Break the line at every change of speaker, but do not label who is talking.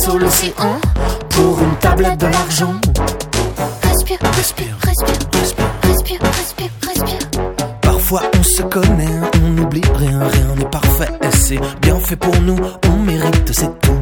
sous l'océan pour une tablette de l'argent. Respire,
Respire,
respire,
respire.
respire, respire, respire.
Parfois on se connaît, on n'oublie rien, rien n'est parfait. Et c'est bien fait pour nous, on mérite, c'est tout.